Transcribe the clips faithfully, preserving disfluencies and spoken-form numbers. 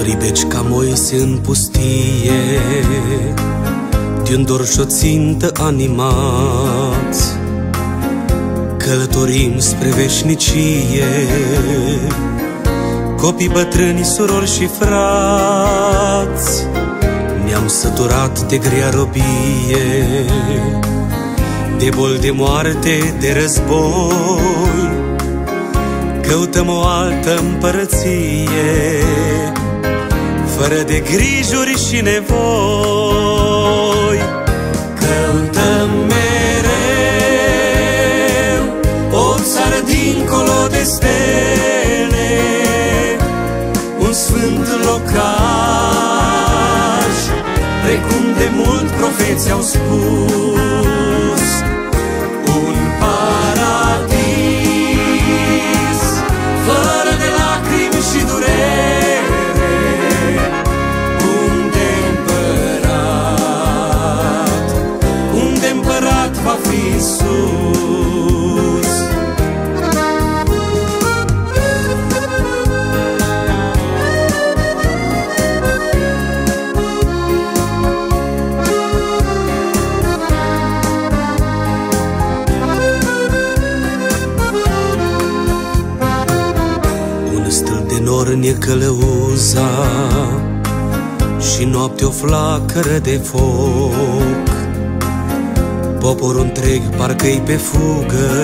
Pribeci ca Moise în pustie, de-un dor și-o țintă animați, călătorim spre veșnicie, copii, bătrâni, surori și frați. Ne-am săturat de grea robie, de boli, de moarte, de război. Căutăm o altă împărăție, fără de grijuri și nevoi. Căutăm mereu o țară dincolo de stele, un sfânt locaș, precum de mult profeții au spus. Un paradis fără de lacrimi și durere, unde împărat, unde împărat va fi Iisus. Ne călăuza și noapte o flacără de foc. Poporul întreg parcă-i pe fugă,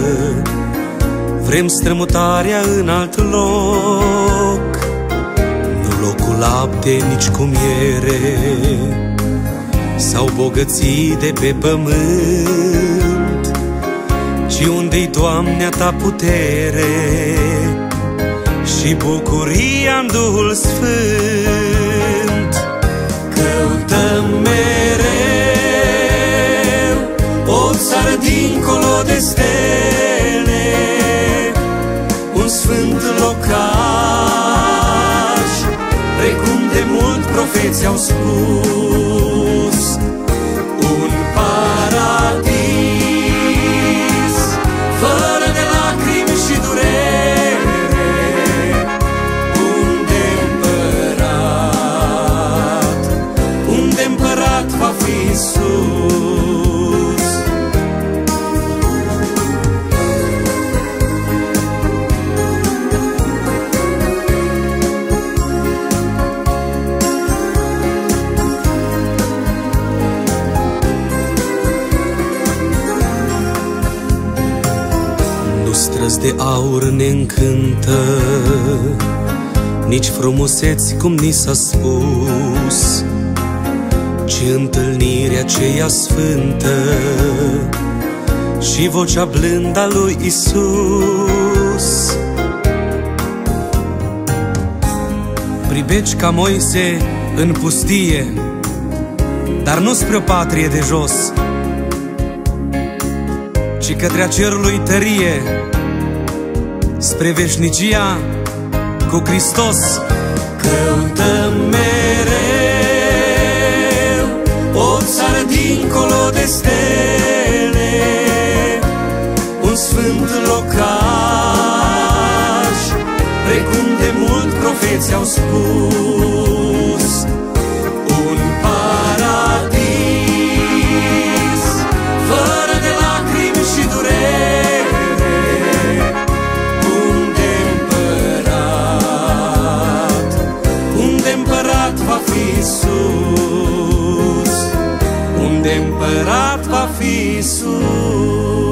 vrem strămutarea în alt loc. Nu locul lapte, nici cu miere sau bogății de pe pământ, ci unde-i, Doamne, a Ta putere și bucuria-n Duhul Sfânt. Căutăm mereu o țară dincolo de stele, un sfânt locaș, precum de mult profeții au spus. Un paradis fără de lacrimi și durere, va fi Iisus. Nu străzi de aur ne încântă, nici frumuseți cum ni s-a spus, ci întâlnirea aceea sfântă și vocea blândă a lui Isus. Pribeci ca Moise în pustie, dar nu spre o patrie de jos, ci către a cerului tărie, spre veșnicia cu Hristos. Căutăm mereu o țară dincolo de stele, un sfânt locaș, precum de mult profeții au spus. Un paradis fără de lacrimi și durere, unde împărat, unde împărat va fi Iisus, unde împărat va fi Iisus.